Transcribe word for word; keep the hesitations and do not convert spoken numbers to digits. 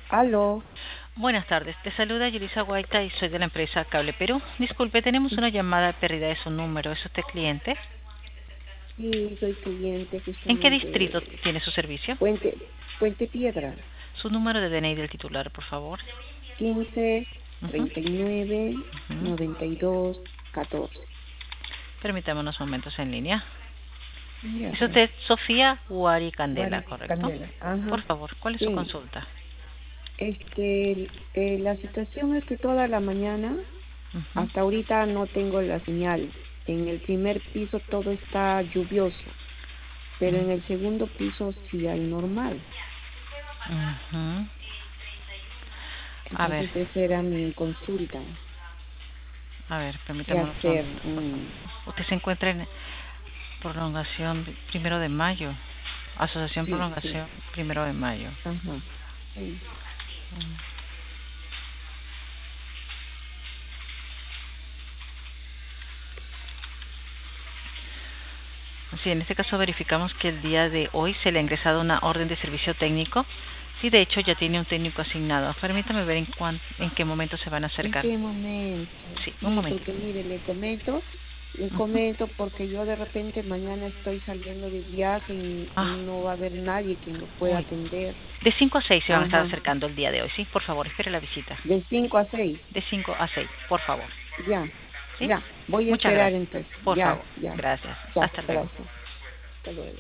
Aló, Buenas tardes, te saluda Yulisa Guaita y soy de la empresa Cable Perú. Disculpe, tenemos una llamada de pérdida de su número. ¿Es usted cliente? sí, soy cliente ¿En qué justamente distrito de tiene su servicio? Puente, Puente Piedra, Su número de D N I del titular, por favor. quince, Ujú, treinta y nueve, ujú. noventa y dos, catorce. Permítame unos momentos en línea. Ya, Es gracias. usted Sofía Guari Candela, Guari ¿correcto? Candela, Por ajá, favor, ¿cuál es su sí. consulta? Este, eh, la situación es que toda la mañana, Ujú, hasta ahorita no tengo la señal. En el primer piso todo está lluvioso, pero mm, en el segundo piso sí hay normal. ujú. A ver, Entonces esa era mi consulta. a ver, ¿Qué permítame unos hacer? momentos, por favor. Mm, Usted se encuentra en prolongación de- primero de mayo. Asociación sí, sí. Prolongación primero de mayo. Ajá, sí, Sí, en este caso verificamos que el día de hoy se le ha ingresado una orden de servicio técnico. Sí, de hecho ya tiene un técnico asignado. Permítame ver en cuán, en qué momento se van a ¿en acercar. qué momento? Sí, un Sí, momentito. porque mire, le comento, le Ujú. comento porque yo de repente mañana estoy saliendo de viaje y, y Ah, no va a haber nadie que me pueda uy. atender. De cinco a seis se van a estar Ajá, acercando el día de hoy, ¿sí? Por favor, espere la visita. de cinco a seis. De cinco a seis, por favor. Ya, ¿Sí? ya, voy a Muchas esperar gracias. entonces, Por ya, favor. ya, Gracias. ya, Hasta luego. gracias. Hasta luego.